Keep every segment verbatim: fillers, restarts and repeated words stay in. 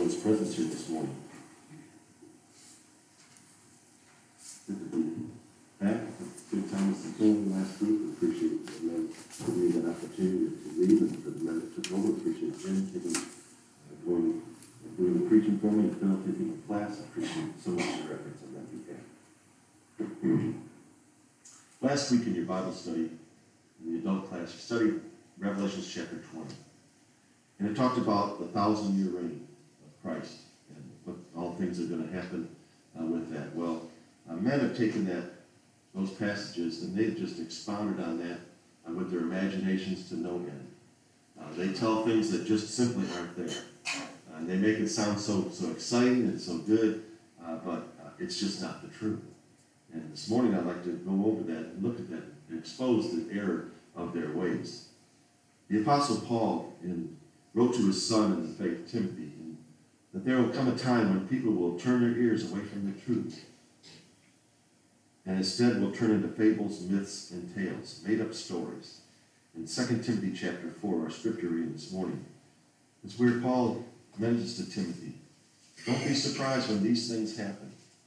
everyone's presence here this morning. Good to be back. Good time with the team last week. We appreciate the men giving me that opportunity to lead, and for the men that took over. Appreciate Jim taking, uh, going, uh, doing the preaching for me, and Phil taking the class. I appreciate so much your efforts on that behalf. Last week in your Bible study, in the adult class, you studied Revelation chapter twenty. And it talked about the thousand-year reign of Christ and what all things are going to happen uh, with that. Well, uh, men have taken that, those passages, and they've just expounded on that uh, with their imaginations to no end. Uh, they tell things that just simply aren't there. Uh, and they make it sound so, so exciting and so good, uh, but uh, it's just not the truth. And this morning I'd like to go over that and look at that and expose the error of their ways. The Apostle Paul in wrote to his son in the faith, Timothy, and that there will come a time when people will turn their ears away from the truth and instead will turn into fables, myths, and tales, made-up stories. In Second Timothy chapter four, our scripture reading this morning, is where Paul mentions to Timothy, don't be surprised when these things happen.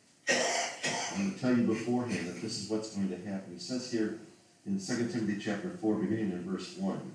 I'm going to tell you beforehand that this is what's going to happen. He says here in Second Timothy chapter four, beginning in verse one,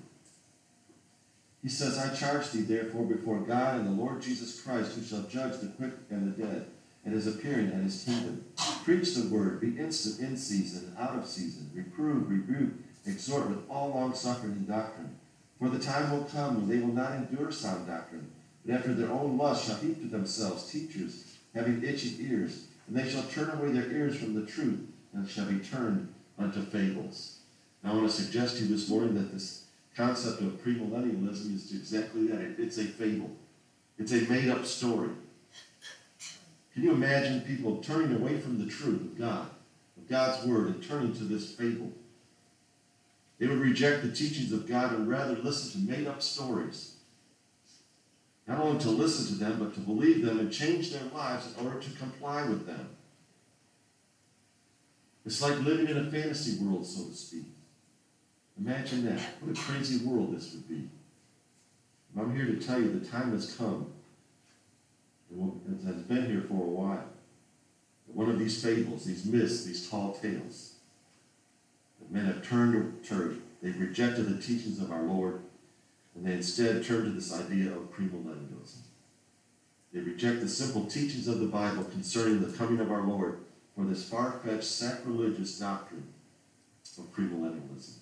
he says, I charge thee therefore before God and the Lord Jesus Christ, who shall judge the quick and the dead, and his appearing and his kingdom. Preach the word, be instant in season and out of season, reprove, rebuke, exhort with all longsuffering and doctrine. For the time will come when they will not endure sound doctrine, but after their own lust shall heap to themselves teachers, having itching ears, and they shall turn away their ears from the truth, and shall be turned unto fables. Now I want to suggest to you this morning that this concept of premillennialism is exactly that. It's a fable. It's a made-up story. Can you imagine people turning away from the truth of God, of God's word, and turning to this fable? They would reject the teachings of God and rather listen to made-up stories. Not only to listen to them, but to believe them and change their lives in order to comply with them. It's like living in a fantasy world, so to speak. Imagine that. What a crazy world this would be. And I'm here to tell you the time has come, and has been here for a while, that one of these fables, these myths, these tall tales, that men have turned to, they've rejected the teachings of our Lord, and they instead turn to this idea of premillennialism. They reject the simple teachings of the Bible concerning the coming of our Lord for this far-fetched, sacrilegious doctrine of premillennialism.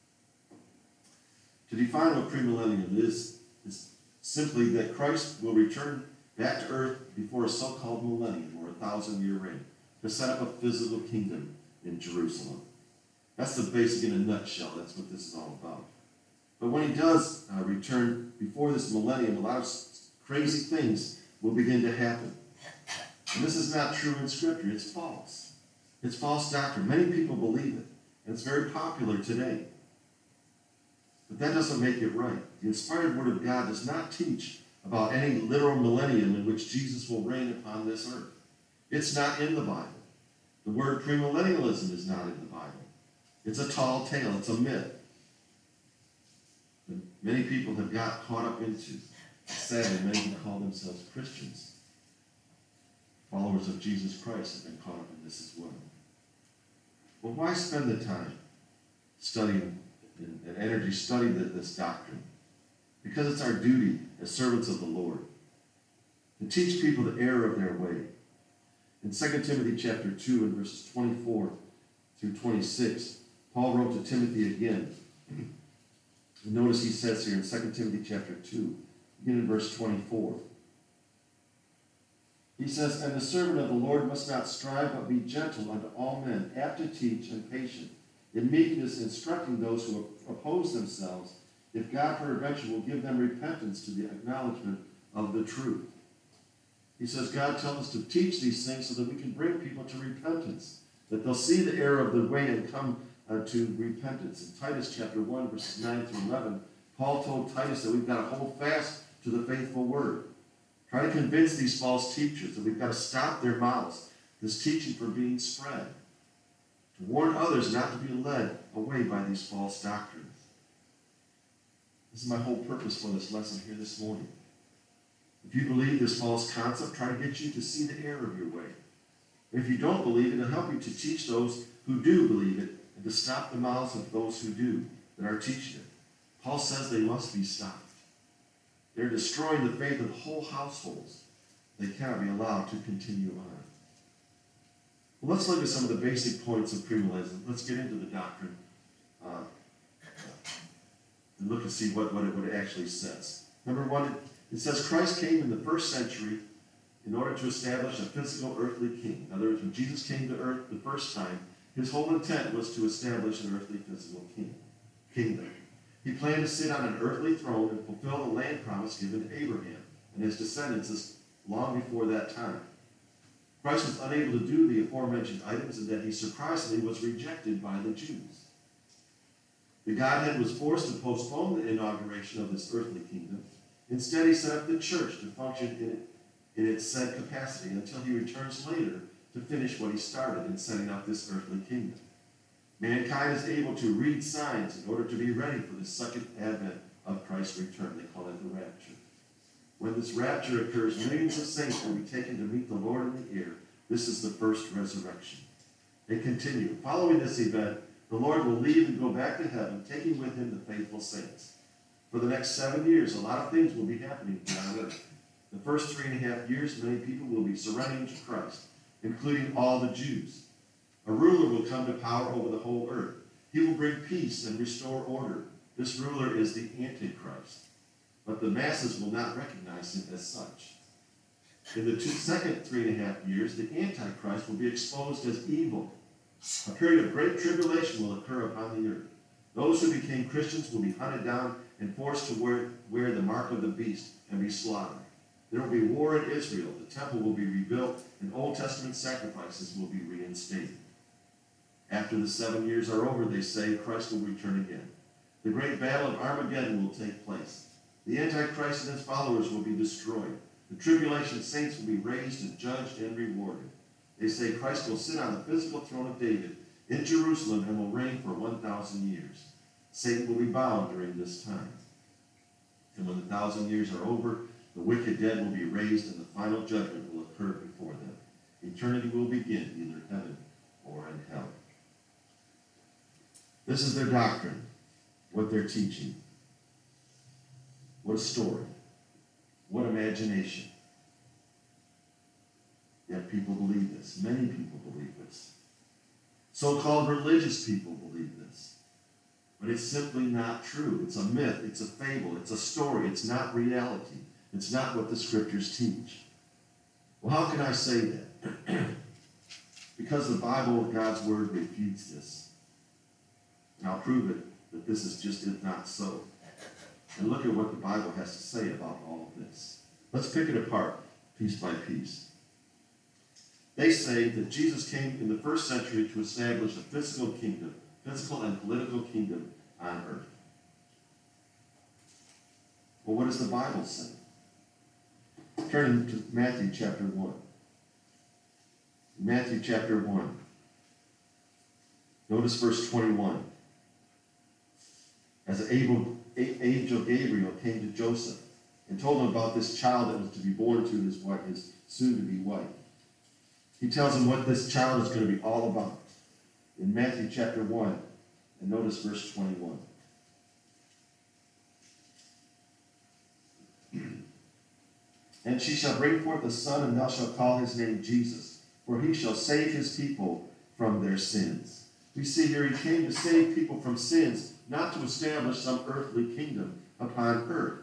To define what premillennialism is, is simply that Christ will return back to earth before a so-called millennium, or a thousand-year reign, to set up a physical kingdom in Jerusalem. That's the basic in a nutshell. That's what this is all about. But when he does uh, return before this millennium, a lot of crazy things will begin to happen. And this is not true in Scripture. It's false. It's false doctrine. Many people believe it, and it's very popular today. But that doesn't make it right. The inspired Word of God does not teach about any literal millennium in which Jesus will reign upon this earth. It's not in the Bible. The word premillennialism is not in the Bible. It's a tall tale. It's a myth that many people have got caught up into. Sadly, many who call themselves Christians, followers of Jesus Christ, have been caught up in this as well. Well, why spend the time studying and energy studying this doctrine? Because it's our duty as servants of the Lord to teach people the error of their way. In Second Timothy chapter two and verses twenty-four through twenty-six, Paul wrote to Timothy again. And notice he says here in Second Timothy chapter two, beginning in verse twenty-four. He says, and the servant of the Lord must not strive, but be gentle unto all men, apt to teach and patient, in meekness instructing those who oppose themselves, if God peradventure will give them repentance to the acknowledgement of the truth. He says God tells us to teach these things so that we can bring people to repentance, that they'll see the error of the way and come uh, to repentance. In Titus chapter one, verses nine through eleven, Paul told Titus that we've got to hold fast to the faithful word. Try to convince these false teachers that we've got to stop their mouths, this teaching from being spread. To warn others not to be led away by these false doctrines. This is my whole purpose for this lesson here this morning. If you believe this false concept, try to get you to see the error of your way. If you don't believe it, it'll help you to teach those who do believe it and to stop the mouths of those who do, that are teaching it. Paul says they must be stopped. They're destroying the faith of whole households. They cannot be allowed to continue on. Well, let's look at some of the basic points of premillennialism. Let's get into the doctrine uh, and look and see what, what, it, what it actually says. Number one, it says Christ came in the first century in order to establish a physical earthly king. In other words, when Jesus came to earth the first time, his whole intent was to establish an earthly physical king, kingdom. He planned to sit on an earthly throne and fulfill the land promise given to Abraham and his descendants long before that time. Christ was unable to do the aforementioned items, and that he surprisingly was rejected by the Jews. The Godhead was forced to postpone the inauguration of this earthly kingdom. Instead, he set up the church to function in, it, in its said capacity until he returns later to finish what he started in setting up this earthly kingdom. Mankind is able to read signs in order to be ready for the second advent of Christ's return. They call it the rapture. When this rapture occurs, millions of saints will be taken to meet the Lord in the air. This is the first resurrection. They continue. Following this event, the Lord will leave and go back to heaven, taking with him the faithful saints. For the next seven years, a lot of things will be happening here on earth. The first three and a half years, many people will be surrendering to Christ, including all the Jews. A ruler will come to power over the whole earth. He will bring peace and restore order. This ruler is the Antichrist. But the masses will not recognize him as such. In the two, second three and a half years, the Antichrist will be exposed as evil. A period of great tribulation will occur upon the earth. Those who became Christians will be hunted down and forced to wear, wear the mark of the beast and be slaughtered. There will be war in Israel. The temple will be rebuilt, and Old Testament sacrifices will be reinstated. After the seven years are over, they say, Christ will return again. The great battle of Armageddon will take place. The Antichrist and his followers will be destroyed. The tribulation saints will be raised and judged and rewarded. They say Christ will sit on the physical throne of David in Jerusalem and will reign for one thousand years. Satan will be bound during this time. And when the thousand years are over, the wicked dead will be raised and the final judgment will occur before them. Eternity will begin either heaven or in hell. This is their doctrine, what they're teaching. What a story. What imagination. Yet people believe this. Many people believe this. So-called religious people believe this. But it's simply not true. It's a myth. It's a fable. It's a story. It's not reality. It's not what the scriptures teach. Well, how can I say that? Because the Bible, God's word, refutes this. And I'll prove it that this is just not so. And look at what the Bible has to say about all of this. Let's pick it apart piece by piece. They say that Jesus came in the first century to establish a physical kingdom, physical and political kingdom on earth. Well, what does the Bible say? Turn to Matthew chapter one. Matthew chapter one. Notice verse twenty-one. As an angel Gabriel came to Joseph and told him about this child that was to be born to his wife, his soon-to-be wife. He tells him what this child is going to be all about. In Matthew chapter one, and notice verse twenty-one. And she shall bring forth a son, and thou shalt call his name Jesus, for he shall save his people from their sins. We see here he came to save people from sins, not to establish some earthly kingdom upon earth.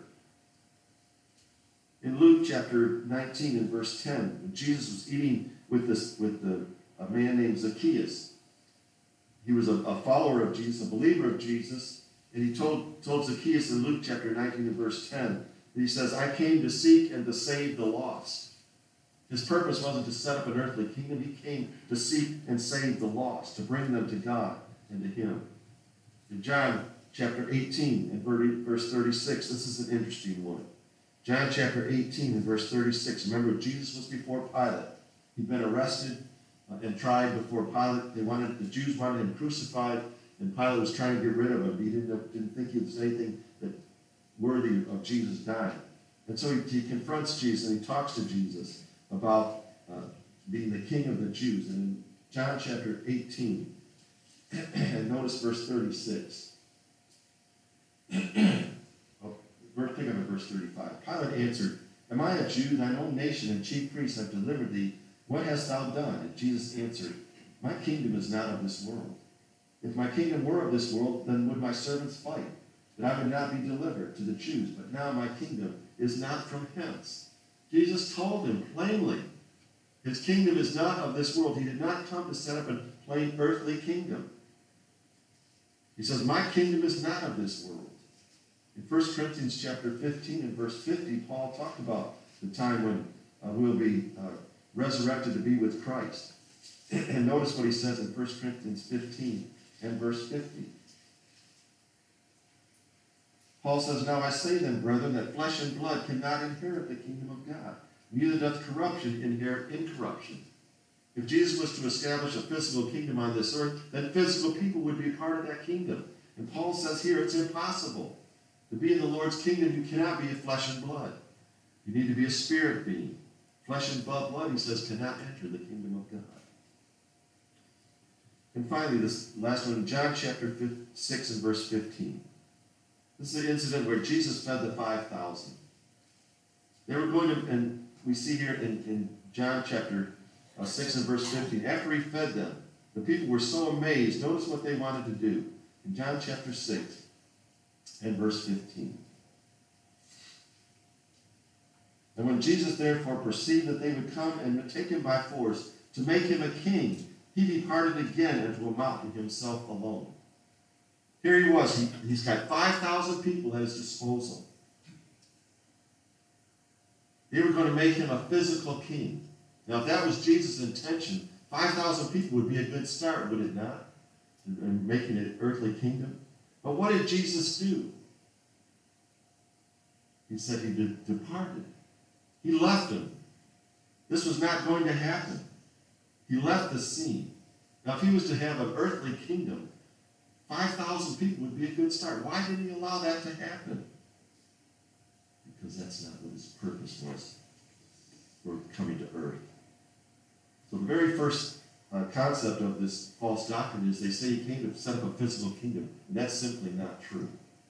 In Luke chapter nineteen and verse ten, when Jesus was eating with this with the, a man named Zacchaeus, he was a, a follower of Jesus, a believer of Jesus, and he told, told Zacchaeus in Luke chapter nineteen and verse ten, he says, I came to seek and to save the lost. His purpose wasn't to set up an earthly kingdom. He came to seek and save the lost, to bring them to God and to him. In John chapter eighteen and verse thirty-six, this is an interesting one. John chapter eighteen and verse thirty-six. Remember, Jesus was before Pilate. He'd been arrested uh, and tried before Pilate. They wanted, the Jews wanted him crucified, and Pilate was trying to get rid of him. He didn't, didn't think he was anything that worthy of Jesus dying. And so he, he confronts Jesus and he talks to Jesus about uh, being the king of the Jews. And in John chapter eighteen, and notice verse thirty-six. oh, pick up at verse thirty-five. Pilate answered, Am I a Jew? Thine own nation and chief priests have delivered thee. What hast thou done? And Jesus answered, My kingdom is not of this world. If my kingdom were of this world, then would my servants fight, that I would not be delivered to the Jews. But now my kingdom is not from hence. Jesus told him plainly, his kingdom is not of this world. He did not come to set up a plain earthly kingdom. He says, my kingdom is not of this world. In First Corinthians chapter fifteen and verse fifty, Paul talked about the time when uh, we'll be uh, resurrected to be with Christ. And notice what he says in First Corinthians fifteen and verse fifty. Paul says, Now I say then, brethren, that flesh and blood cannot inherit the kingdom of God. Neither doth corruption inherit incorruption. If Jesus was to establish a physical kingdom on this earth, then physical people would be a part of that kingdom. And Paul says here, it's impossible. To be in the Lord's kingdom, you cannot be a flesh and blood. You need to be a spirit being. Flesh and blood, he says, cannot enter the kingdom of God. And finally, this last one, John chapter six and verse fifteen. This is an incident where Jesus fed the five thousand. They were going to, and we see here in, in John chapter uh, six and verse fifteen, after he fed them, the people were so amazed. Notice what they wanted to do. In John chapter six and verse fifteen. And when Jesus therefore perceived that they would come and would take him by force to make him a king, he departed again into a mountain himself alone. Here he was. He, he's got five thousand people at his disposal. They were going to make him a physical king. Now, if that was Jesus' intention, five thousand people would be a good start, would it not? In making an earthly kingdom. But what did Jesus do? He said he de- departed. He left him. This was not going to happen. He left the scene. Now, if he was to have an earthly kingdom, five thousand people would be a good start. Why did he allow that to happen? Because that's not what his purpose was for coming to earth. So the very first uh, concept of this false doctrine is they say he came to set up a physical kingdom, and that's simply not true.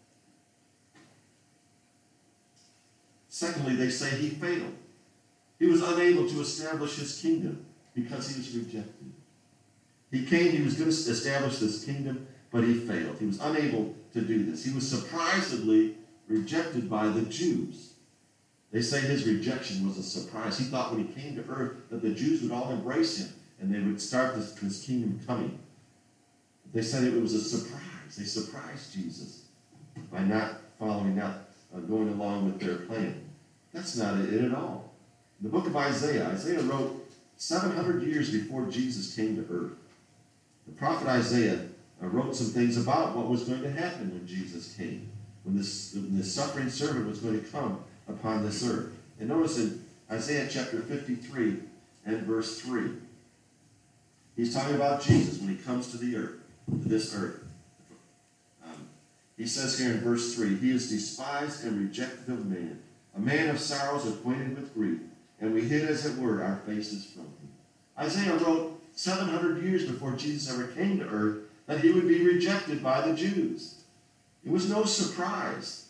Secondly, they say he failed. He was unable to establish his kingdom because he was rejected. He came, he was going to establish this kingdom, but he failed. He was unable to do this. He was surprisingly rejected by the Jews. They say his rejection was a surprise. He thought when he came to earth that the Jews would all embrace him and they would start this, this kingdom coming. They said it was a surprise. They surprised Jesus by not following, not uh, going along with their plan. That's not it at all. In the book of Isaiah, Isaiah wrote seven hundred years before Jesus came to earth. The prophet Isaiah uh, wrote some things about what was going to happen when Jesus came, when this, when this suffering servant was going to come upon this earth. And notice in Isaiah chapter fifty-three and verse three, he's talking about Jesus when he comes to the earth, to this earth. Um, he says here in verse three, he is despised and rejected of man, a man of sorrows, acquainted with grief, and we hid, as it were, our faces from him. Isaiah wrote seven hundred years before Jesus ever came to earth that he would be rejected by the Jews. It was no surprise.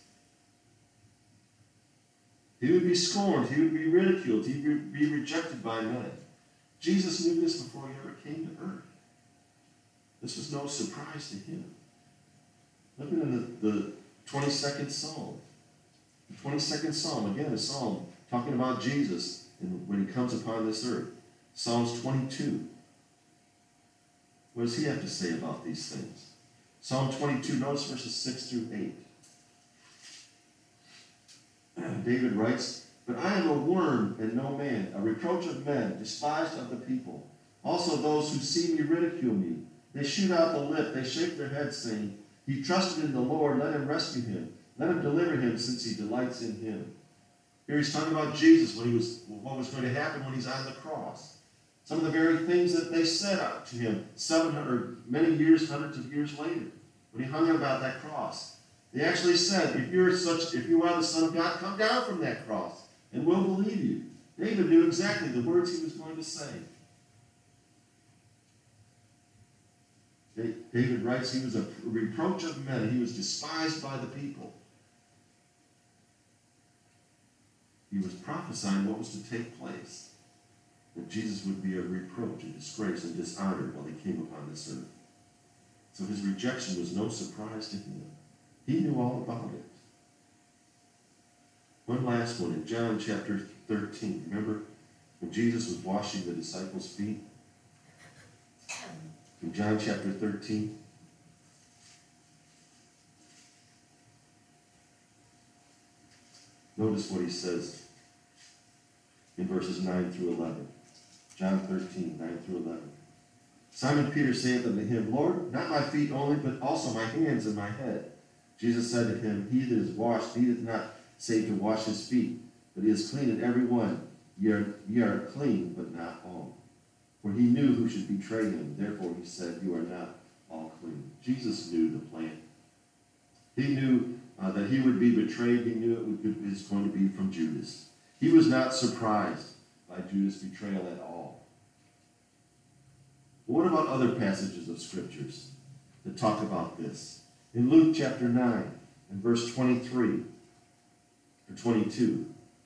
He would be scorned. He would be ridiculed. He would be rejected by men. Jesus knew this before he ever came to earth. This was no surprise to him. Look in the, the twenty-second Psalm. The twenty-second Psalm, again, a psalm talking about Jesus and when he comes upon this earth. Psalms twenty-two. What does he have to say about these things? Psalm twenty-two, notice verses six through eight. David writes, But I am a worm and no man, a reproach of men, despised of the people. Also those who see me ridicule me. They shoot out the lip, they shake their heads, saying, He trusted in the Lord, let him rescue him. Let him deliver him, since he delights in him. Here he's talking about Jesus, when he was, what was going to happen when he's on the cross. Some of the very things that they said out to him seven hundred, many years, hundreds of years later, when he hung about that cross. They actually said, if you're such, if you are the Son of God, come down from that cross, and we'll believe you. David knew exactly the words he was going to say. David writes, he was a reproach of men. He was despised by the people. He was prophesying what was to take place. That Jesus would be a reproach, a disgrace, and dishonored while he came upon this earth. So his rejection was no surprise to him. He knew all about it. One last one in John chapter thirteen. Remember when Jesus was washing the disciples' feet? In John chapter thirteen. Notice what he says in verses nine through eleven. John thirteen, nine through eleven. Simon Peter saith unto him, Lord, not my feet only, but also my hands and my head. Jesus said to him, He that is washed needeth not save to wash his feet, but he is clean in every one. Ye are, ye are clean, but not all. For he knew who should betray him. Therefore he said, You are not all clean. Jesus knew the plan. He knew uh, that he would be betrayed. He knew it, would, it was going to be from Judas. He was not surprised by Judas' betrayal at all. But what about other passages of scriptures that talk about this? In Luke chapter nine and verse twenty-three or twenty-two.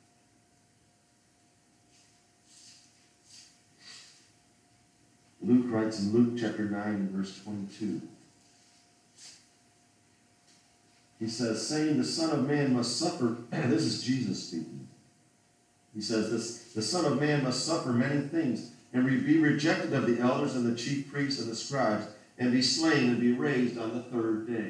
Luke writes in Luke chapter nine and verse twenty-two. He says, saying, the Son of Man must suffer. This is Jesus speaking. He says, this, the Son of Man must suffer many things, and be rejected of the elders and the chief priests and the scribes, and be slain and be raised on the third day.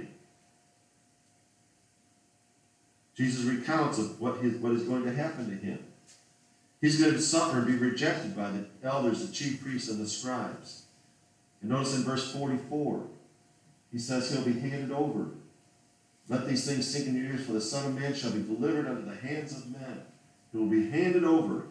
Jesus recounts of what, his, what is going to happen to him. He's going to suffer and be rejected by the elders, the chief priests, and the scribes. And notice in verse forty-four, he says he'll be handed over. Let these things sink in your ears, for the Son of Man shall be delivered unto the hands of men. He will be handed over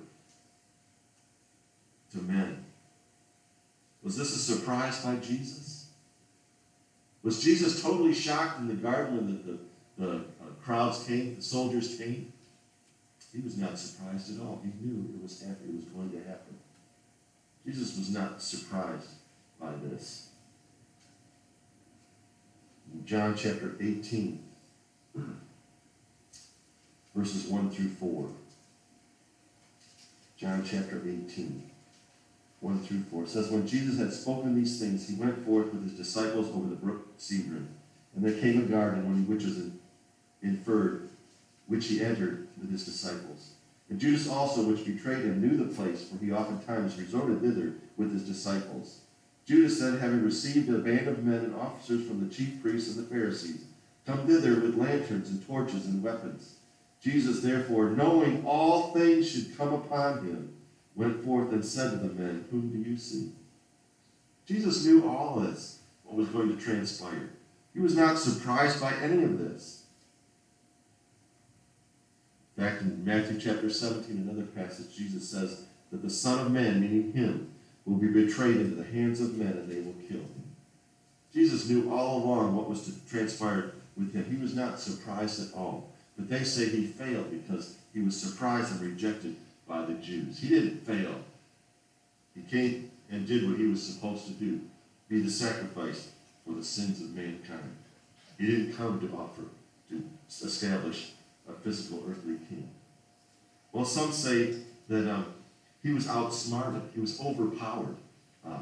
to men. Was this a surprise by Jesus? Was Jesus totally shocked in the garden when the, the, the uh, crowds came, the soldiers came? He was not surprised at all. He knew it was happening, it was going to happen. Jesus was not surprised by this. In John chapter eighteen, verses one through four. John chapter eighteen, one through four. It says, when Jesus had spoken these things, he went forth with his disciples over the brook Cedron. And there came a garden when he which was inferred, which he entered with his disciples. And Judas also, which betrayed him, knew the place, for he oftentimes resorted thither with his disciples. Judas then, having received a band of men and officers from the chief priests and the Pharisees, come thither with lanterns and torches and weapons. Jesus, therefore, knowing all things should come upon him, went forth and said to the men, whom do you seek? Jesus knew all this, what was going to transpire. He was not surprised by any of this. In fact, in Matthew chapter seventeen, another passage, Jesus says that the Son of Man, meaning him, will be betrayed into the hands of men, and they will kill him. Jesus knew all along what was to transpire with him. He was not surprised at all. But they say he failed because he was surprised and rejected by the Jews. He didn't fail. He came and did what he was supposed to do, be the sacrifice for the sins of mankind. He didn't come to offer, to establish a physical earthly king. Well, some say that um, he was outsmarted. He was overpowered. Uh,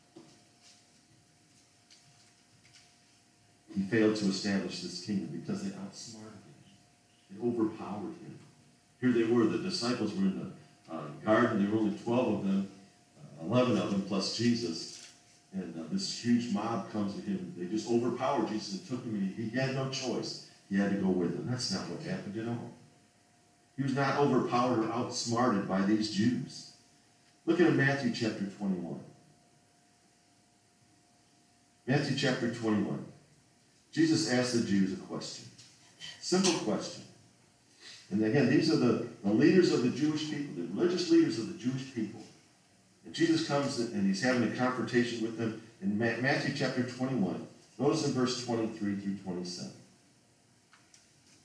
he failed to establish this kingdom because they outsmarted him. They overpowered him. Here they were. The disciples were in the uh, garden. There were only twelve of them, uh, eleven of them plus Jesus. And uh, this huge mob comes to him. They just overpowered Jesus and took him. And he, he had no choice. He had to go with them. That's not what happened at all. He was not overpowered or outsmarted by these Jews. Look at Matthew chapter twenty-one. Matthew chapter twenty-one. Jesus asked the Jews a question. Simple question. And again, these are the, the leaders of the Jewish people, the religious leaders of the Jewish people. And Jesus comes and he's having a confrontation with them in Matthew chapter twenty-one. Notice in verse twenty-three through twenty-seven.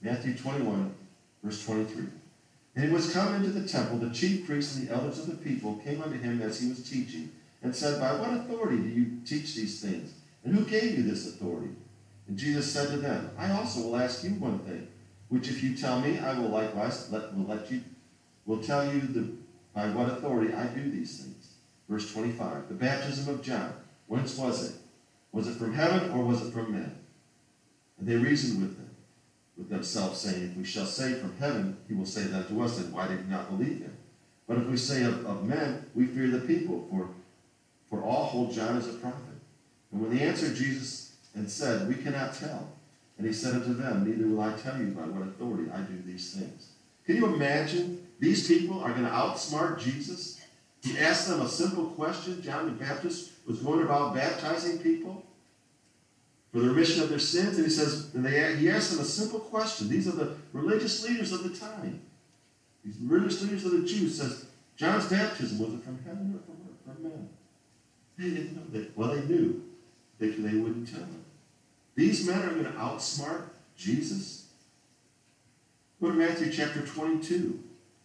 Matthew twenty-one, verse twenty-three. And he was come into the temple, the chief priests and the elders of the people came unto him as he was teaching, and said, By what authority do you teach these things? And who gave you this authority? And Jesus said to them, I also will ask you one thing, which if you tell me, I will likewise let, will let you, will tell you the, by what authority I do these things. Verse twenty-five, the baptism of John, whence was it? Was it from heaven or was it from men? And they reasoned with them, with themselves, saying, If we shall say from heaven, he will say that to us, then why did you not believe him? But if we say of, of men, we fear the people, for, for all hold John as a prophet. And when they answered Jesus and said, We cannot tell. And he said unto them, Neither will I tell you by what authority I do these things. Can you imagine these people are going to outsmart Jesus? He asked them a simple question. John the Baptist was going about baptizing people for the remission of their sins. And he says, and they, he asked them a simple question. These are the religious leaders of the time. These religious leaders of the Jews says, John's baptism, was it from heaven or from, from men? They didn't know that. Well, they knew. They, they wouldn't tell them. These men are going to outsmart Jesus. Go to Matthew chapter twenty-two.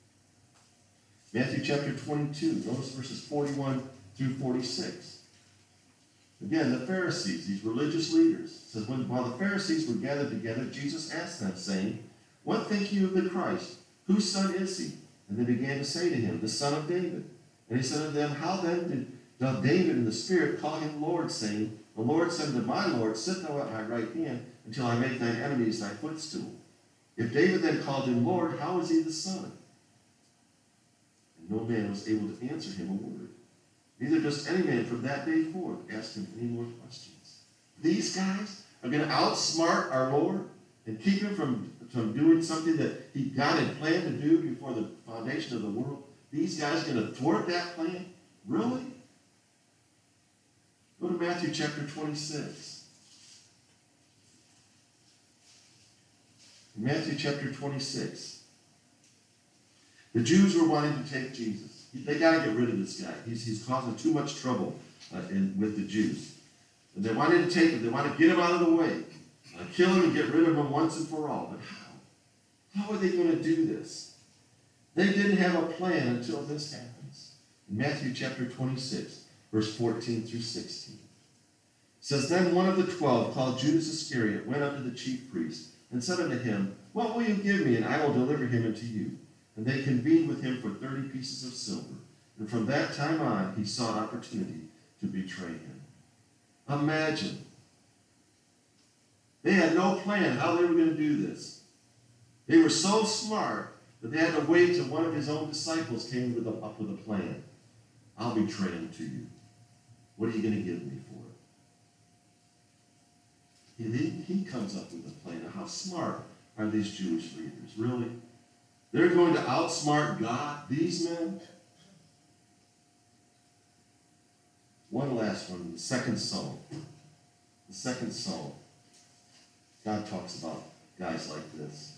Matthew chapter twenty-two. Notice verses forty-one through forty-six. Again, the Pharisees, these religious leaders, says, when, while the Pharisees were gathered together, Jesus asked them, saying, What think you of the Christ? Whose son is he? And they began to say to him, The son of David. And he said to them, How then did doth David in the Spirit call him Lord, saying, The Lord said to my Lord, Sit thou at my right hand, until I make thine enemies thy footstool. If David then called him Lord, how is he the son? And no man was able to answer him a word. Neither does any man from that day forth ask him any more questions. These guys are going to outsmart our Lord and keep him from, from doing something that he God had planned to do before the foundation of the world. These guys are going to thwart that plan? Really? Go to Matthew chapter twenty-six. In Matthew chapter twenty-six, the Jews were wanting to take Jesus. They got to get rid of this guy. He's, he's causing too much trouble uh, in, with the Jews. And they wanted to take him. They wanted to get him out of the way. Uh, kill him and get rid of him once and for all. But how? How are they going to do this? They didn't have a plan until this happens. In Matthew chapter twenty-six, verse fourteen through sixteen. It says, Then one of the twelve, called Judas Iscariot, went unto the chief priest, and said unto him, What will you give me, and I will deliver him unto you? And they convened with him for thirty pieces of silver. And from that time on, he sought opportunity to betray him. Imagine. They had no plan how they were going to do this. They were so smart that they had to wait till one of his own disciples came with a, up with a plan. I'll betray him to you. What are you going to give me for it? And he, he comes up with a plan. Now, how smart are these Jewish leaders? Really? They're going to outsmart God, these men? One last one, the second psalm. The second psalm. God talks about guys like this.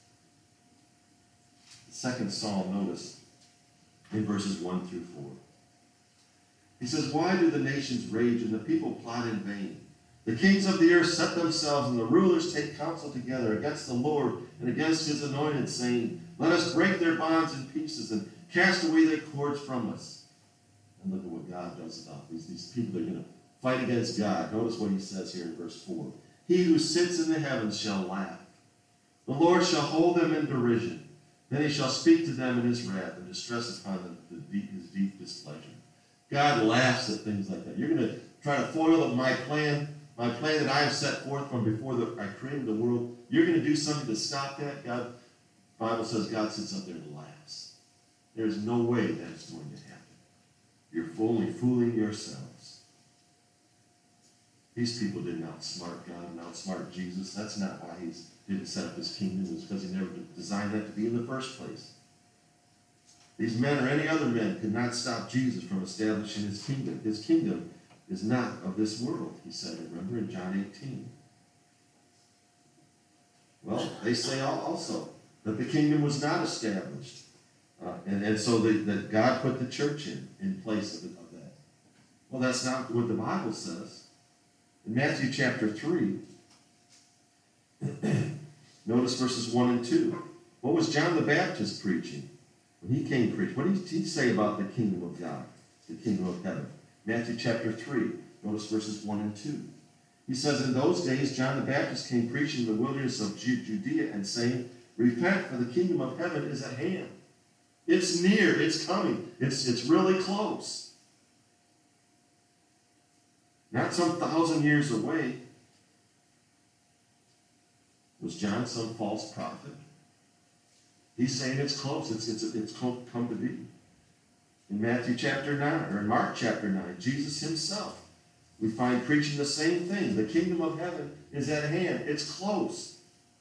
The second psalm, notice, in verses one through four. He says, Why do the nations rage and the people plot in vain? The kings of the earth set themselves, and the rulers take counsel together against the Lord and against his anointed, saying, Let us break their bonds in pieces and cast away their cords from us. And look at what God does about these. These people are going to fight against God. Notice what he says here in verse four. He who sits in the heavens shall laugh. The Lord shall hold them in derision. Then he shall speak to them in his wrath and distress upon them the deep, his deep displeasure. God laughs at things like that. You're going to try to foil my plan, my plan that I have set forth from before the, I created the world. You're going to do something to stop that? God, the Bible says God sits up there and laughs. There's no way that's going to happen. You're only fooling yourselves. These people didn't outsmart God and outsmart Jesus. That's not why he didn't set up his kingdom. It was because he never designed that to be in the first place. These men or any other men could not stop Jesus from establishing his kingdom. His kingdom is not of this world, he said, remember, in John eighteen. Well, they say also that the kingdom was not established. Uh, and, and so the, that God put the church in, in place of, it, of that. Well, that's not what the Bible says. In Matthew chapter three, Notice verses one and two. What was John the Baptist preaching? When he came preaching, what did he say about the kingdom of God, the kingdom of heaven? Matthew chapter three, notice verses one and two. He says, in those days John the Baptist came preaching in the wilderness of Judea and saying, repent, for the kingdom of heaven is at hand. It's near, it's coming, it's, it's really close. Not some thousand years away. Was John some false prophet? He's saying it's close, it's, it's, it's come to be. In Matthew chapter nine, or in Mark chapter nine, Jesus himself, we find preaching the same thing. The kingdom of heaven is at hand. It's close.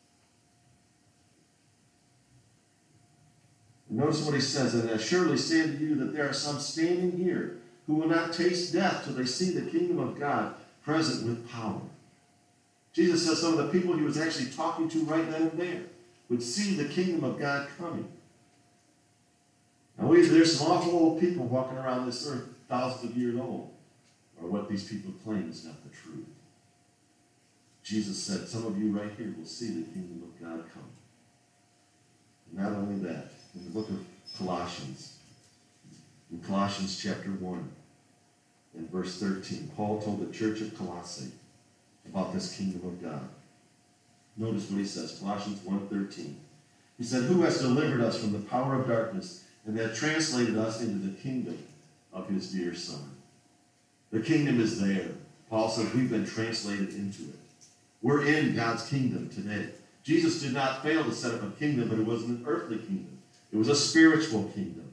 And notice what he says, and I surely say unto you that there are some standing here who will not taste death till they see the kingdom of God present with power. Jesus says some of the people he was actually talking to right then and there would see the kingdom of God coming. Now, we, there's some awful old people walking around this earth thousands of years old, or what these people claim is not the truth. Jesus said, some of you right here will see the kingdom of God come. And not only that, in the book of Colossians, in Colossians chapter one, in verse thirteen, Paul told the church of Colossae about this kingdom of God. Notice what he says, Colossians one thirteen. He said, who has delivered us from the power of darkness and that translated us into the kingdom of his dear Son. The kingdom is there. Paul says we've been translated into it. We're in God's kingdom today. Jesus did not fail to set up a kingdom, but it wasn't an earthly kingdom. It was a spiritual kingdom.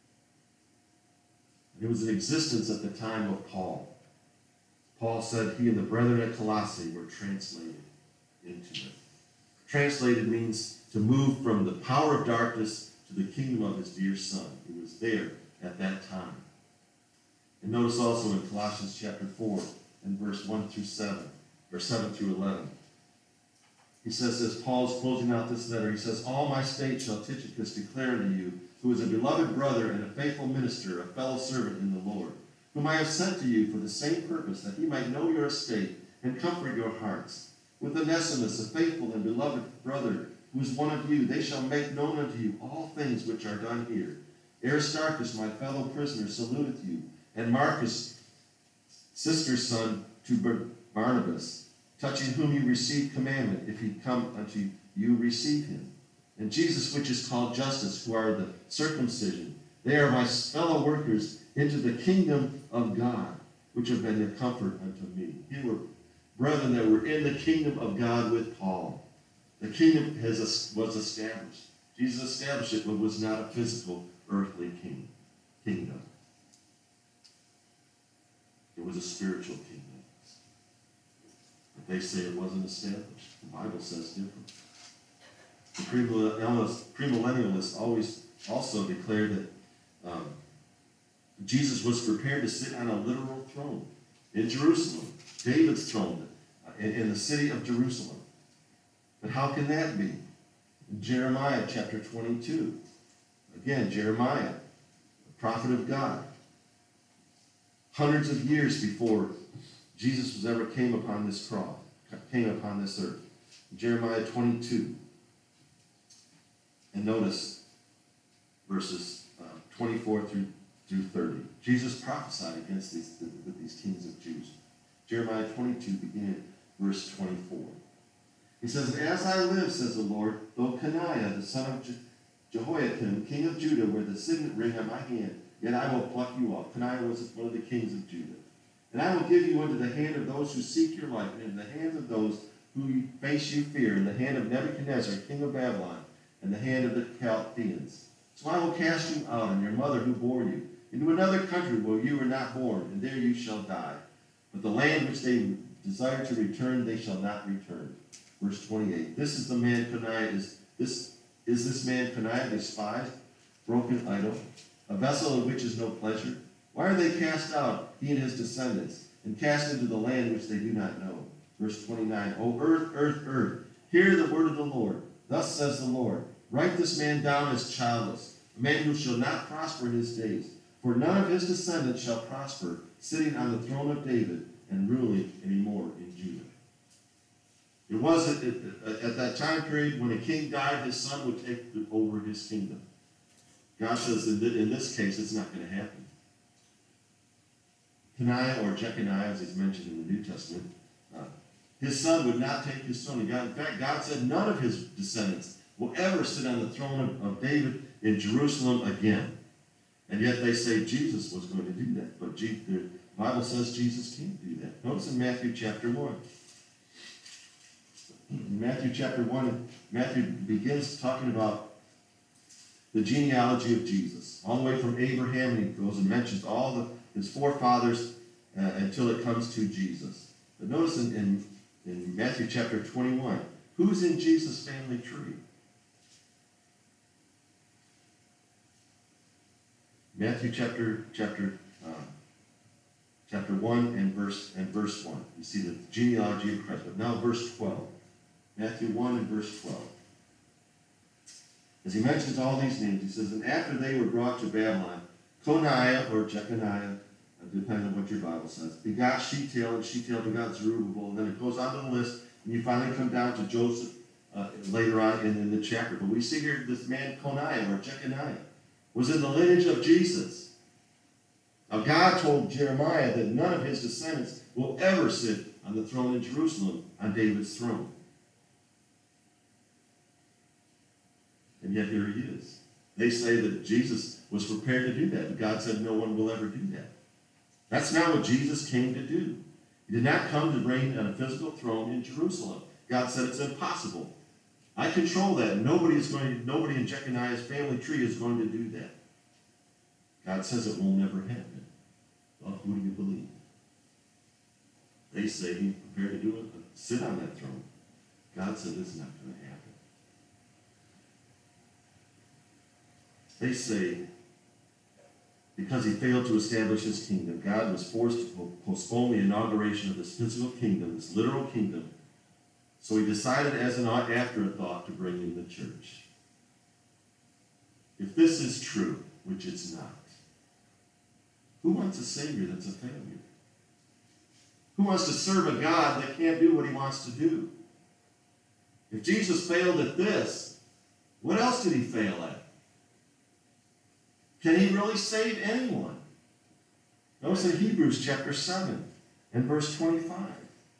It was in existence at the time of Paul. Paul said he and the brethren at Colossae were translated into it. Translated means to move from the power of darkness to the kingdom of his dear Son. He was there at that time. And notice also in Colossians chapter four and verse one through seven, or seven through eleven. He says this, Paul's closing out this letter, he says, all my state shall Tychicus declare unto you, who is a beloved brother and a faithful minister, a fellow servant in the Lord, whom I have sent to you for the same purpose, that he might know your estate and comfort your hearts. With Onesimus, a faithful and beloved brother, who is one of you, they shall make known unto you all things which are done here. Aristarchus, my fellow prisoner, saluteth you, and Marcus, sister's son to Barnabas, touching whom you receive commandment, if he come unto you, receive him. And Jesus, which is called Justus, who are the circumcision, they are my fellow workers into the kingdom of God, which have been a comfort unto me. Here were brethren that were in the kingdom of God with Paul. The kingdom has, was established. Jesus established it, but was not a physical, earthly king, kingdom. It was a spiritual kingdom. But they say it wasn't established. The Bible says different. The premillennialists always also declare that um, Jesus was prepared to sit on a literal throne in Jerusalem, David's throne uh, in, in the city of Jerusalem. But how can that be? In Jeremiah chapter twenty-two. Again, Jeremiah, the prophet of God. Hundreds of years before Jesus was ever came upon this cross, came upon this earth. Jeremiah twenty-two. And notice verses uh, twenty-four through, through thirty. Jesus prophesied against these, with these kings of Jews. Jeremiah twenty-two, beginning verse twenty-four. He says, as I live, says the Lord, though Coniah, the son of Je- Jehoiakim, king of Judah, wear the signet ring on my hand, yet I will pluck you off. Coniah was one of the kings of Judah. And I will give you into the hand of those who seek your life, and into the hands of those who face you fear, in the hand of Nebuchadnezzar, king of Babylon, and the hand of the Chaldeans. So I will cast you out, and your mother who bore you, into another country where you were not born, and there you shall die. But the land which they desire to return, they shall not return. Verse twenty-eight. This is the man Coniah is this is this man Coniah despised, broken idol, a vessel in which is no pleasure. Why are they cast out, he and his descendants, and cast into the land which they do not know? Verse twenty-nine. O earth, earth, earth, hear the word of the Lord. Thus says the Lord, write this man down as childless, a man who shall not prosper in his days. For none of his descendants shall prosper, sitting on the throne of David and ruling any more in Judah. It wasn't at, at that time period when a king died, his son would take over his kingdom. God says in, th- in this case, it's not going to happen. Peniah, or Jeconiah, as he's mentioned in the New Testament, uh, his son would not take his throne. God, in fact, God said none of his descendants will ever sit on the throne of, of David in Jerusalem again. And yet they say Jesus was going to do that. But G- the Bible says Jesus can't do that. Notice in Matthew chapter one. In Matthew chapter one, Matthew begins talking about the genealogy of Jesus, all the way from Abraham, and he goes and mentions all the, his forefathers uh, until it comes to Jesus. But notice in, in, in Matthew chapter twenty-one, who's in Jesus' family tree? Matthew chapter chapter uh, chapter one and verse and verse one. You see the genealogy of Christ. But now verse twelve. Matthew one and verse twelve. As he mentions all these names, he says, and after they were brought to Babylon, Coniah, or Jeconiah, depending on what your Bible says, begot Shealtiel, and Shealtiel begot Zerubbabel, and then it goes on to the list, and you finally come down to Joseph uh, later on in, in the chapter. But we see here this man Coniah, or Jeconiah, was in the lineage of Jesus. Now God told Jeremiah that none of his descendants will ever sit on the throne in Jerusalem, on David's throne. And yet here he is. They say that Jesus was prepared to do that, but God said no one will ever do that. That's not what Jesus came to do. He did not come to reign on a physical throne in Jerusalem. God said it's impossible. I control that. Nobody is going to, nobody in Jeconiah's family tree is going to do that. God says it will never happen. Well, who do you believe? They say he's prepared to do it, but sit on that throne. God said it's not going to happen. They say because he failed to establish his kingdom, God was forced to postpone the inauguration of this physical kingdom, this literal kingdom. So he decided as an afterthought to bring in the church. If this is true, which it's not, who wants a Savior that's a failure? Who wants to serve a God that can't do what he wants to do? If Jesus failed at this, what else did he fail at? Can he really save anyone? Notice in Hebrews chapter seven and verse twenty-five.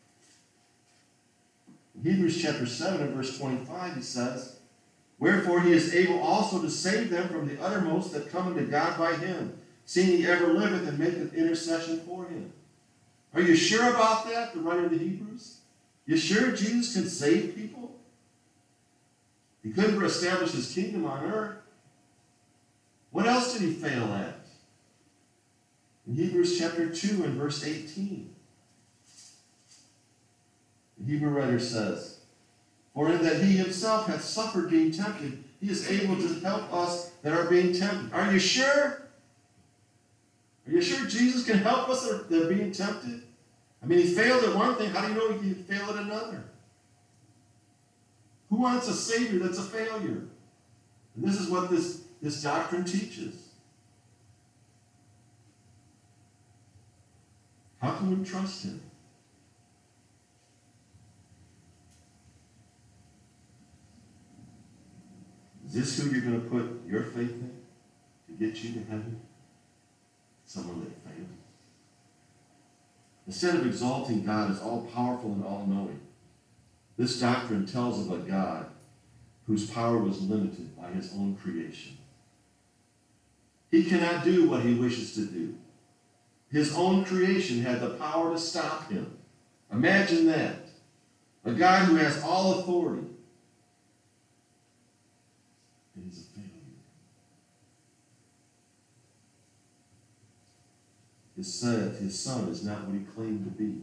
In Hebrews chapter seven and verse twenty-five, he says, wherefore he is able also to save them from the uttermost that come unto God by him, seeing he ever liveth and maketh intercession for him. Are you sure about that, the writer of the Hebrews? You sure Jesus can save people? He couldn't establish his kingdom on earth. What else did he fail at? In Hebrews chapter two and verse eighteen, the Hebrew writer says, for in that he himself hath suffered being tempted, he is able to help us that are being tempted. Are you sure? Are you sure Jesus can help us that are being tempted? I mean, he failed at one thing. How do you know he can fail at another? Who wants a Savior that's a failure? And this is what this This doctrine teaches. How can we trust him? Is this who you're going to put your faith in to get you to heaven? Someone that failed. Instead of exalting God as all-powerful and all-knowing, this doctrine tells of a God whose power was limited by his own creation. He cannot do what he wishes to do. His own creation had the power to stop him. Imagine that. A God who has all authority. And he's a failure. His son, his son is not what he claimed to be.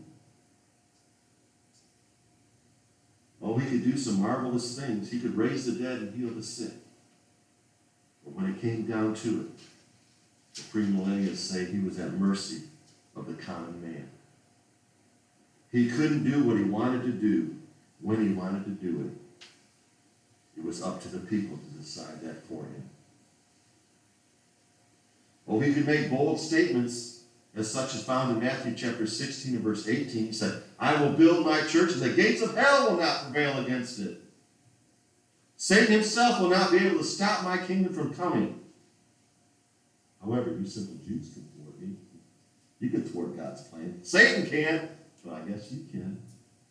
Oh, he could do some marvelous things. He could raise the dead and heal the sick. But when it came down to it, the premillennialists say he was at mercy of the common man. He couldn't do what he wanted to do when he wanted to do it. It was up to the people to decide that for him. Oh, he could make bold statements as such is found in Matthew chapter sixteen and verse eighteen. He said, I will build my church, and the gates of hell will not prevail against it. Satan himself will not be able to stop my kingdom from coming. However, you simple Jews can thwart me. You can thwart God's plan. Satan can, but I guess you can.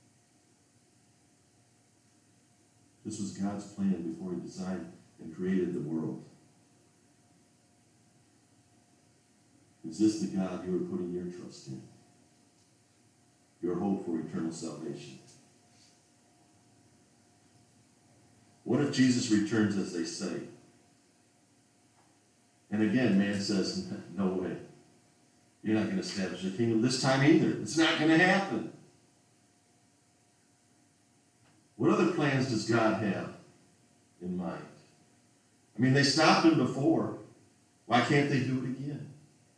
This was God's plan before he designed and created the world. Is this the God you are putting your trust in? Your hope for eternal salvation? What if Jesus returns as they say? And again, man says, no way. You're not going to establish a kingdom this time either. It's not going to happen. What other plans does God have in mind? I mean, they stopped him before. Why can't they do it again?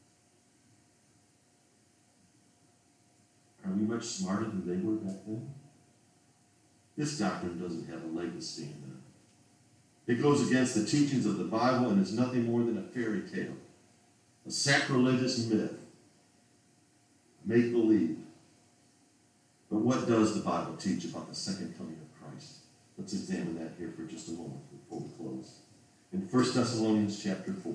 Are we much smarter than they were back then? This doctrine doesn't have a leg to stand on. It goes against the teachings of the Bible and is nothing more than a fairy tale, a sacrilegious myth, make-believe. But what does the Bible teach about the second coming of Christ? Let's examine that here for just a moment before we close. In First Thessalonians chapter four.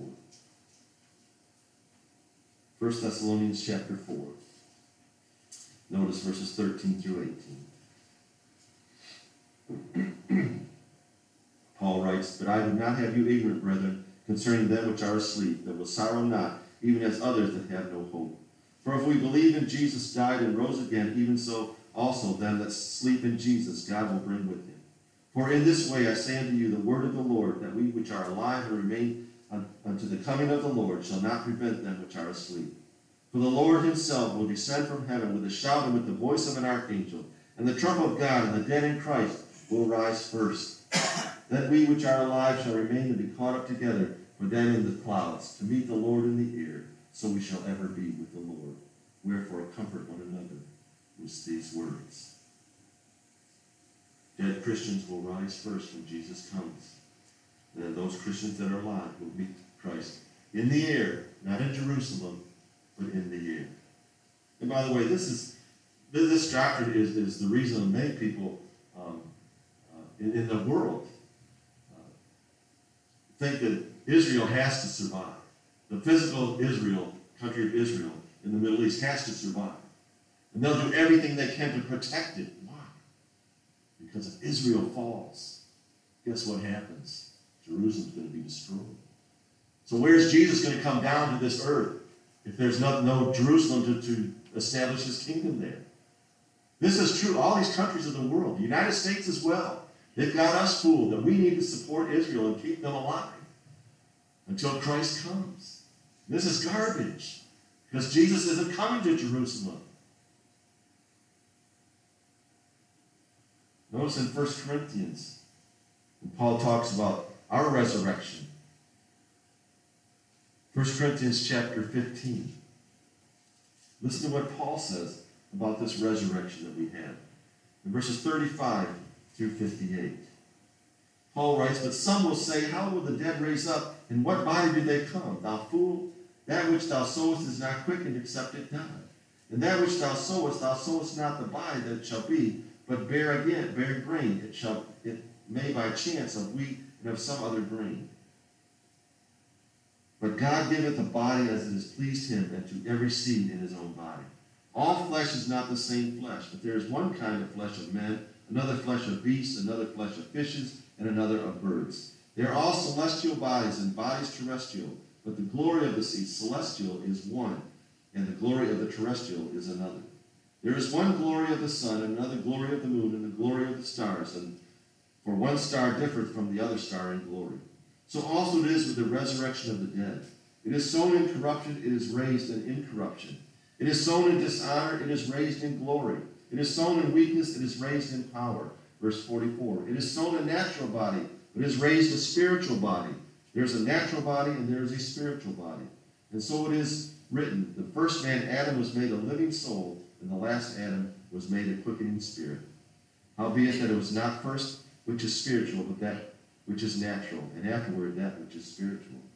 First Thessalonians chapter four. Notice verses thirteen through eighteen. Paul writes, But I would not have you ignorant, brethren, concerning them which are asleep, that will sorrow not, even as others that have no hope. For if we believe in Jesus died and rose again, even so also them that sleep in Jesus God will bring with him. For in this way I say unto you the word of the Lord, that we which are alive and remain unto the coming of the Lord shall not prevent them which are asleep. For the Lord himself will descend from heaven with a shout and with the voice of an archangel, and the trump of God, and the dead in Christ will rise first. Then we which are alive shall remain and be caught up together for them in the clouds, to meet the Lord in the air, so we shall ever be with the Lord. Wherefore comfort one another with these words. Dead Christians will rise first when Jesus comes. And then those Christians that are alive will meet Christ in the air, not in Jerusalem, but in the air. And by the way, this is this doctrine is, is the reason many people um, uh, in, in the world think that Israel has to survive. The physical Israel, country of Israel in the Middle East has to survive. And they'll do everything they can to protect it. Why? Because if Israel falls, guess what happens? Jerusalem's going to be destroyed. So where's Jesus going to come down to this earth if there's no, no Jerusalem to, to establish his kingdom there? This is true. All these countries of the world, the United States as well, they've got us fooled that we need to support Israel and keep them alive until Christ comes. This is garbage because Jesus isn't coming to Jerusalem. Notice in First Corinthians, when Paul talks about our resurrection. First Corinthians chapter fifteen. Listen to what Paul says about this resurrection that we have. In verses thirty-five through fifty-eight. Paul writes, But some will say, How will the dead raise up? In what body do they come? Thou fool, that which thou sowest is not quickened except it die. And that which thou sowest, thou sowest not the body that it shall be, but bear again, bear grain. It shall it may by chance of wheat and of some other grain. But God giveth a body as it has pleased him, and to every seed in his own body. All flesh is not the same flesh, but there is one kind of flesh of men, another flesh of beasts, another flesh of fishes, and another of birds. They are all celestial bodies, and bodies terrestrial, but the glory of the celestial is one, and the glory of the terrestrial is another. There is one glory of the sun, and another glory of the moon, and the glory of the stars, and for one star differeth from the other star in glory. So also it is with the resurrection of the dead. It is sown in corruption, it is raised in incorruption. It is sown in dishonor, it is raised in glory. It is sown in weakness, it is raised in power. Verse forty-four. It is sown a natural body, but it is raised a spiritual body. There is a natural body and there is a spiritual body. And so it is written, the first man, Adam, was made a living soul, and the last Adam was made a quickening spirit. Howbeit that it was not first which is spiritual, but that which is natural, and afterward that which is spiritual.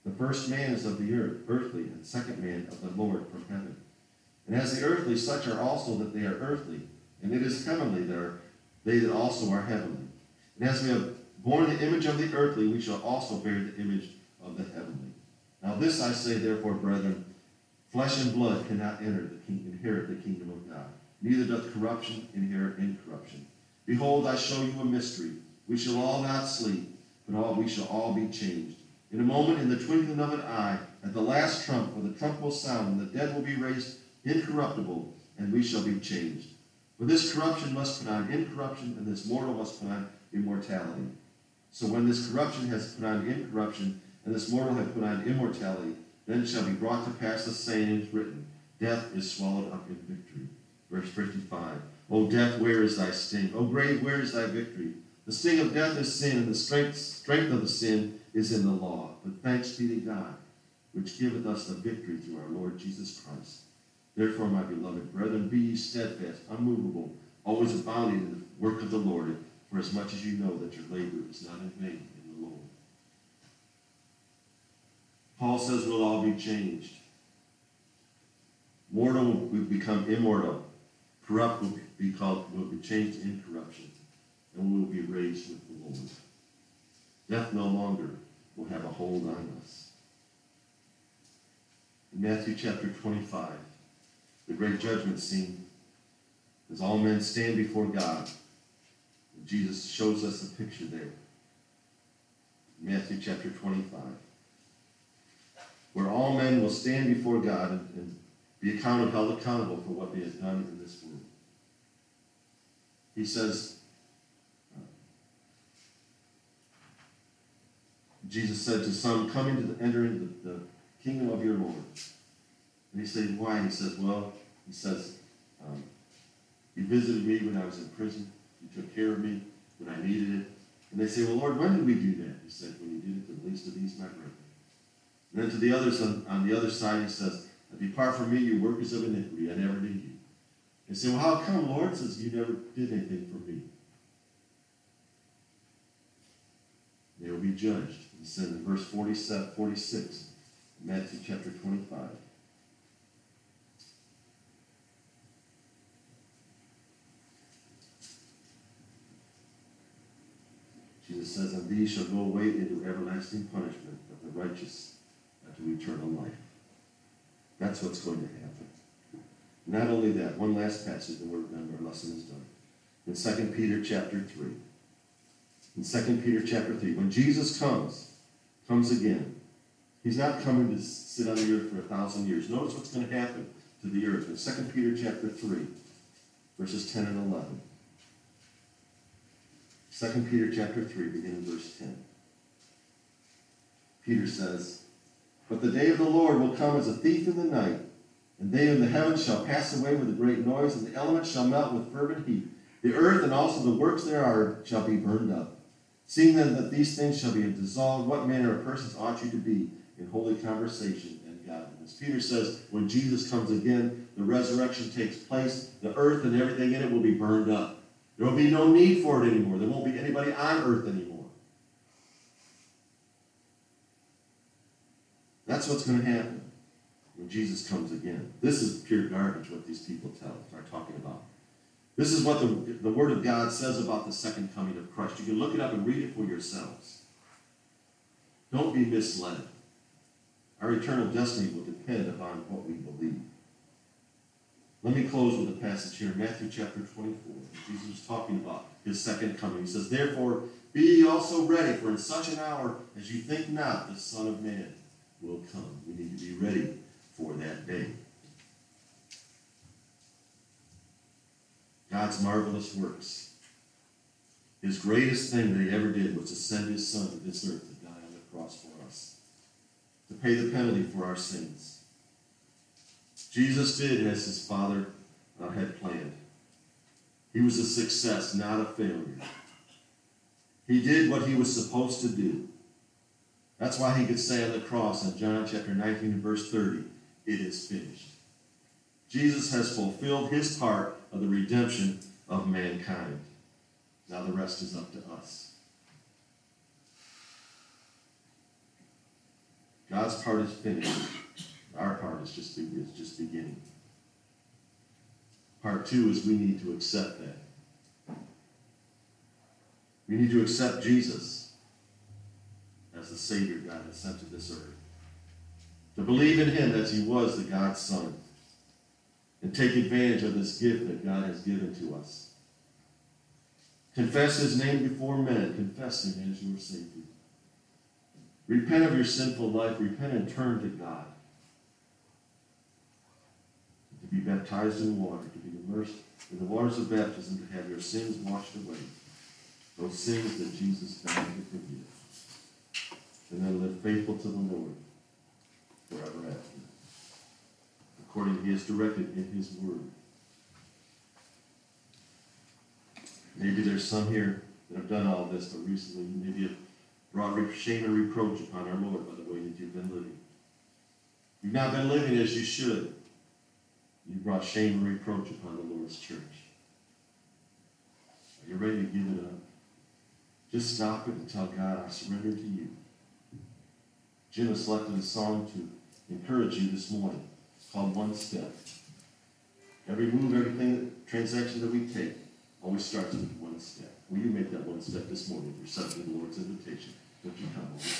The first man is of the earth, earthly, and the second man of the Lord from heaven. And as the earthly, such are also that they are earthly, and it is heavenly that are they that also are heavenly. And as we have borne the image of the earthly, we shall also bear the image of the heavenly. Now this I say, therefore, brethren, flesh and blood cannot enter the king, inherit the kingdom of God. Neither doth corruption inherit incorruption. Behold, I show you a mystery. We shall all not sleep, but all we shall all be changed. In a moment, in the twinkling of an eye, at the last trump, for the trump will sound, and the dead will be raised incorruptible, and we shall be changed. For this corruption must put on incorruption, and this mortal must put on immortality. So when this corruption has put on incorruption, and this mortal hath put on immortality, then shall be brought to pass the saying is written, death is swallowed up in victory. Verse fifty-five, O death, where is thy sting? O grave, where is thy victory? The sting of death is sin, and the strength, strength of the sin is in the law. But thanks be to God, which giveth us the victory through our Lord Jesus Christ. Therefore, my beloved brethren, be ye steadfast, unmovable, always abounding in the work of the Lord, for as much as you know that your labor is not in vain in the Lord. Paul says we'll all be changed. Mortal will become immortal. Corrupt will be called, will be changed in corruption, and we will be raised with the Lord. Death no longer will have a hold on us. In Matthew chapter twenty-five, the great judgment scene, as all men stand before God, and Jesus shows us a picture there. In Matthew chapter twenty-five, where all men will stand before God and, and be accounted, held accountable for what they have done in this world. He says, uh, Jesus said to some, come into the, enter into the, the kingdom of your Lord. And he said, why? And he says, well, he says, um, you visited me when I was in prison. You took care of me when I needed it. And they say, well, Lord, when did we do that? He said, when you did it to the least of these, my brethren. And then to the others on, on the other side, he says, depart from me, you workers of iniquity. I never knew you. They say, well, how come, Lord? He says, you never did anything for me. They will be judged. He said in verse forty-seven, forty-six, Matthew chapter twenty-five. Jesus says, and these shall go away into everlasting punishment, but the righteous unto eternal life. That's what's going to happen. Not only that, one last passage, and we're done, our lesson is done. In Second Peter chapter three. In Second Peter chapter three, when Jesus comes, comes again, he's not coming to sit on the earth for a thousand years. Notice what's going to happen to the earth. In Second Peter chapter three, verses ten and eleven. Second Peter chapter three, beginning verse ten. Peter says, but the day of the Lord will come as a thief in the night, and they in the heavens shall pass away with a great noise, and the elements shall melt with fervent heat. The earth and also the works thereof shall be burned up. Seeing then that these things shall be dissolved, what manner of persons ought you to be in holy conversation and godliness? Peter says when Jesus comes again, the resurrection takes place, the earth and everything in it will be burned up. There will be no need for it anymore. There won't be anybody on earth anymore. That's what's going to happen when Jesus comes again. This is pure garbage, what these people tell, are talking about. This is what the, the Word of God says about the second coming of Christ. You can look it up and read it for yourselves. Don't be misled. Our eternal destiny will depend upon what we believe. Let me close with a passage here in Matthew chapter twenty-four. Jesus was talking about his second coming. He says, therefore, be ye also ready, for in such an hour as you think not, the Son of Man will come. We need to be ready for that day. God's marvelous works. His greatest thing that he ever did was to send his Son to this earth to die on the cross for us, to pay the penalty for our sins. Jesus did as his Father uh, had planned. He was a success, not a failure. He did what he was supposed to do. That's why he could say on the cross in John chapter nineteen and verse thirty, it is finished. Jesus has fulfilled his part of the redemption of mankind. Now the rest is up to us. God's part is finished. Our part is just, is just beginning. Part two is we need to accept that. We need to accept Jesus as the Savior God has sent to this earth. To believe in him as he was the God's Son. And take advantage of this gift that God has given to us. Confess his name before men. Confess him as your Savior. Repent of your sinful life. Repent and turn to God. To be baptized in water. To be immersed in the waters of baptism. To have your sins washed away. Those sins that Jesus died to forgive. And then live faithful to the Lord forever after. According to he is directed in his word. Maybe there's some here that have done all this, but recently you maybe have brought shame and reproach upon our Lord by the way that you've been living. You've not been living as you should. You brought shame and reproach upon the Lord's church. Are you ready to give it up? Just stop it and tell God, I surrender to you. Jim has selected a song to encourage you this morning called One Step. Every move, everything, transaction that we take always starts with one step. Will you make that one step this morning? You're accepting the Lord's invitation. Don't you come over?